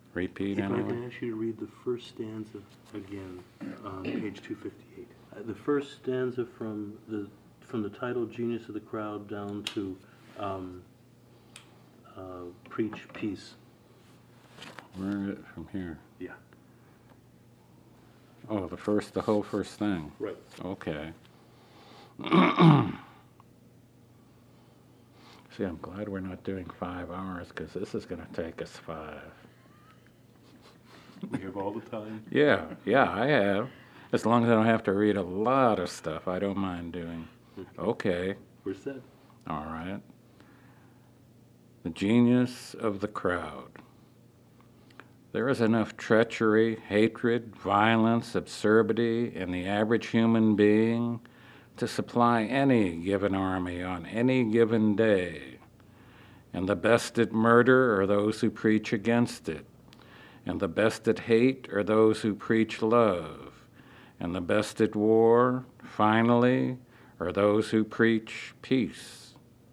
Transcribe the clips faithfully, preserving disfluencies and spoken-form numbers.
repeat If I anyway? can ask you to read the first stanza again on page two fifty-eight. Uh, The first stanza from the, from the title Genius of the Crowd down to um, uh, Preach Peace. Where is it from here? Yeah. Oh, the first, the whole first thing. Right. Okay. See, I'm glad we're not doing five hours because this is going to take us five. We have all the time. Yeah, yeah, I have. As long as I don't have to read a lot of stuff, I don't mind doing. Okay, We're set. all right. The genius of the crowd. There is enough treachery, hatred, violence, absurdity in the average human being to supply any given army on any given day. And the best at murder are those who preach against it. And the best at hate are those who preach love. And the best at war, finally, are those who preach peace.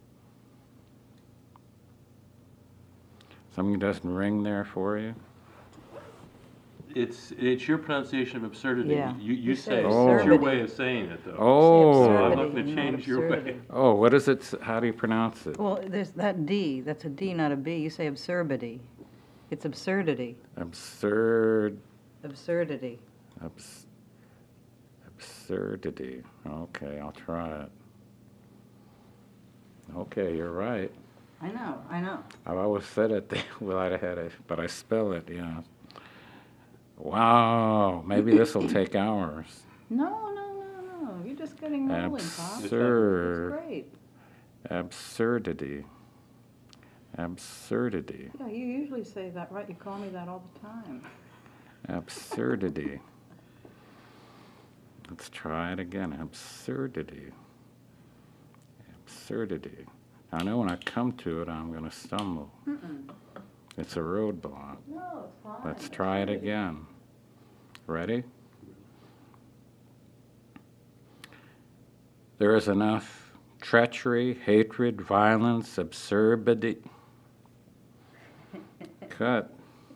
Something doesn't ring there for you? It's, it's your pronunciation of absurdity. Yeah. You, you You say, say it. It's your absurdity. way of saying it, though. Oh, I'm not absurdity, going to not change your way. absurdity. oh, what is it? s- How do you pronounce it? Well, there's that D, that's a D, not a B. You say absurdity. It's absurdity, Absurd, absurdity. abs, absurdity. Okay, I'll try it. Okay, you're right. I know, I know. I've always said it without a headache, but I spell it, yeah. Wow, maybe this will take hours. No, no, no, no. You're just getting rolling, Pop. Absurd, That's great. absurdity, absurdity, Yeah, you usually say that, right? You call me that all the time. absurdity. Let's try it again. Absurdity, absurdity. I know when I come to it, I'm going to stumble. Mm-mm. It's a roadblock. No, it's fine. Let's try it again. Ready? There is enough treachery, hatred, violence, absurdity. Cut.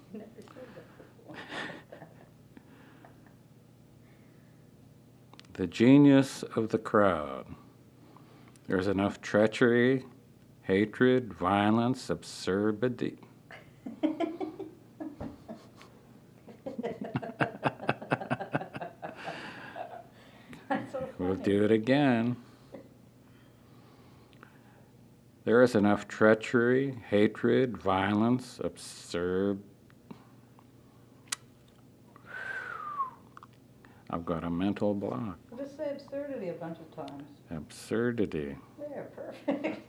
The genius of the crowd. There's enough treachery, hatred, violence, absurdity. We'll do it again. There is enough treachery, hatred, violence, absurd. I've got a mental block. Just say absurdity a bunch of times. Absurdity. There, perfect.